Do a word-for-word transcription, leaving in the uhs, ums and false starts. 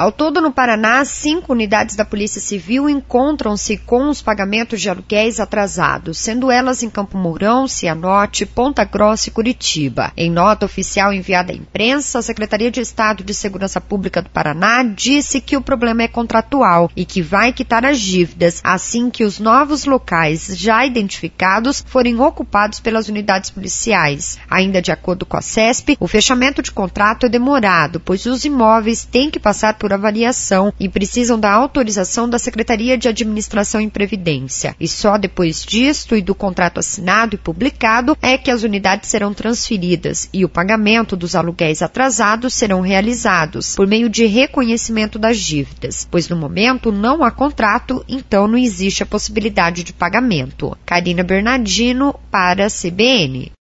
Ao todo, no Paraná, cinco unidades da Polícia Civil encontram-se com os pagamentos de aluguéis atrasados, sendo elas em Campo Mourão, Cianorte, Ponta Grossa e Curitiba. Em nota oficial enviada à imprensa, a Secretaria de Estado de Segurança Pública do Paraná disse que o problema é contratual e que vai quitar as dívidas assim que os novos locais já identificados forem ocupados pelas unidades policiais. Ainda de acordo com a CESP, o fechamento de contrato é demorado, pois os imóveis têm que passar por avaliação e precisam da autorização da Secretaria de Administração e Previdência. E só depois disto e do contrato assinado e publicado é que as unidades serão transferidas e o pagamento dos aluguéis atrasados serão realizados por meio de reconhecimento das dívidas, pois no momento não há contrato, então não existe a possibilidade de pagamento. Karina Bernardino para a C B N.